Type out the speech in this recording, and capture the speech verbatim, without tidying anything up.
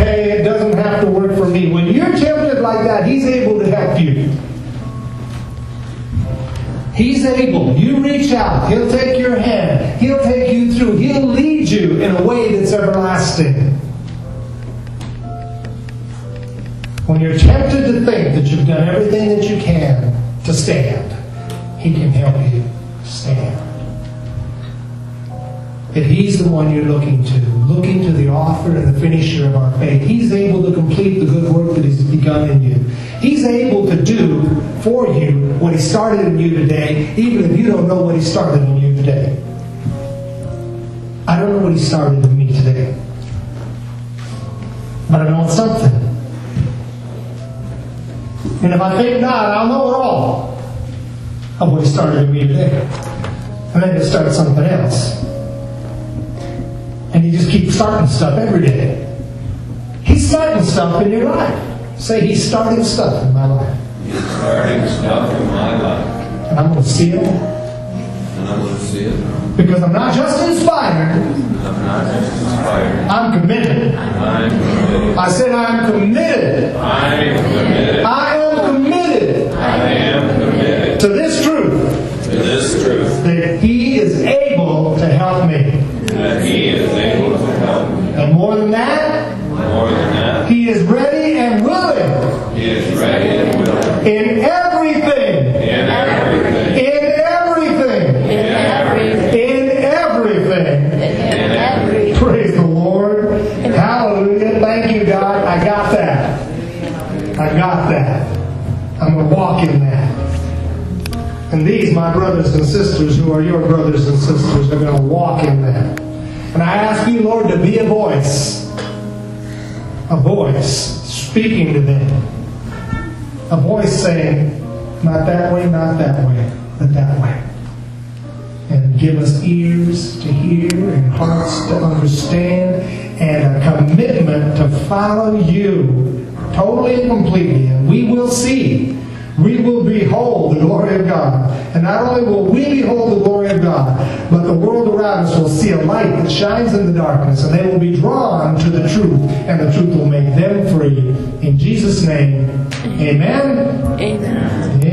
hey, it doesn't have to work for me. When you're tempted like that, He's able to help you. He's able. You reach out. He'll take your hand. He'll take you through. He'll lead you in a way that's everlasting. When you're tempted to think that you've done everything that you can to stand, He can help you stand. That He's the one you're looking to. Looking to the author and the finisher of our faith. He's able to complete the good work that He's begun in you. He's able to do for you what He started in you today, even if you don't know what He started in you today. I don't know what He started in me today. But I know it's something. And if I think not, I'll know it all of what He started in me today. And then He'll start something else. And you just keep starting stuff every day. He's starting stuff in your life. Say, He's starting stuff in my life. He's starting stuff in my life. And I'm going to see it. And I'm going to see it. Because I'm not just inspired. I'm not just inspired. I'm committed. I'm committed. I said I'm committed. I am committed. I am committed. I am committed. To this truth. To this truth. That He is able to help me. That He is able to help me. And more than that, More than that, He is ready and willing. He is ready and willing. In everything. In everything. In everything. In everything. In everything. In everything. Praise the Lord. Hallelujah. Thank you, God. I got that. I got that. I'm going to walk in that. And these, my brothers and sisters, who are your brothers and sisters, are going to walk in that. And I ask you, Lord, to be a voice. A voice speaking to them. A voice saying, not that way, not that way, but that way. And give us ears to hear and hearts to understand and a commitment to follow you totally and completely. And we will see. We will behold the glory of God. And not only will we behold the glory of God, but the world around us will see a light that shines in the darkness, and they will be drawn to the truth, and the truth will make them free. In Jesus' name, amen. Amen.